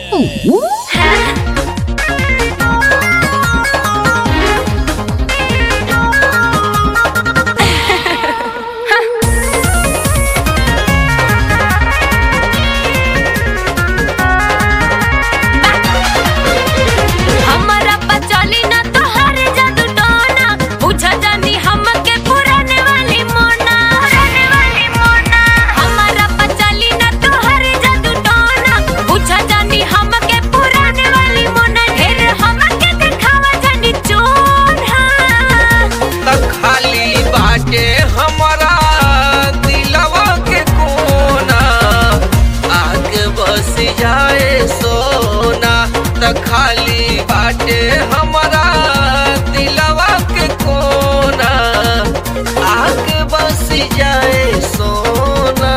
खाली बाटे हमारा दिलवा के कोना आके बस जाए सोना।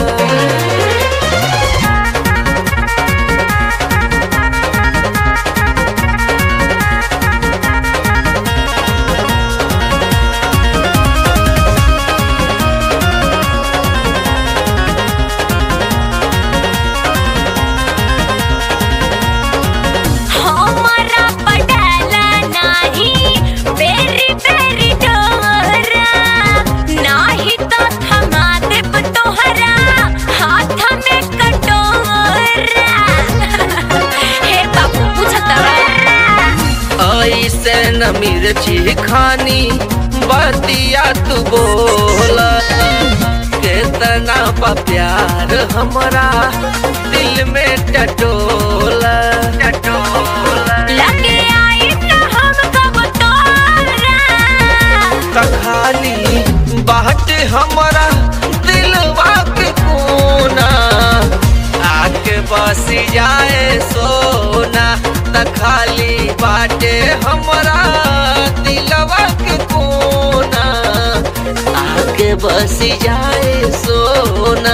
न मिर्ची खानी बतिया तू बोला कितना बा प्यार हमारा दिल में टटोला लगे आई न हम कब तोरा खाली बाट हमारा दिलवा के कोना आके बस जाए सोना। खाली बाटे हमारा दिलवा के कोना आके बस जाए सोना।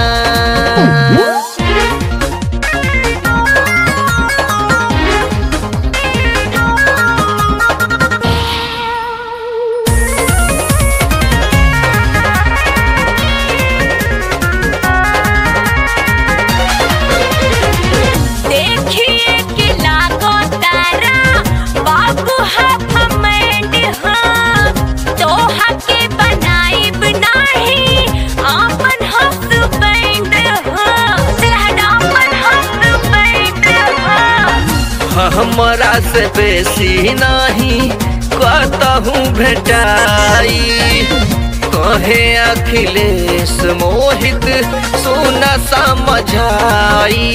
हमरा से बेसी नहीं कहूँ भेटाई कहे अखिलेश मोहित सुना समझाई।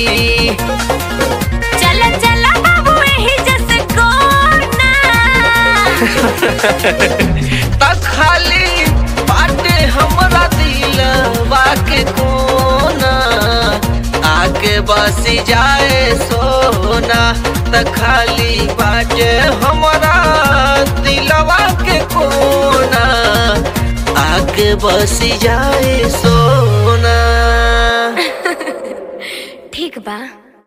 चल चल बाबू यही जस कोना खाली बाटे हमरा दिलवा के कोना आके बस जाए सोना। खाली बाटे हमारा दिलवा के कोना आके बस जाए सोना। ठीक बा।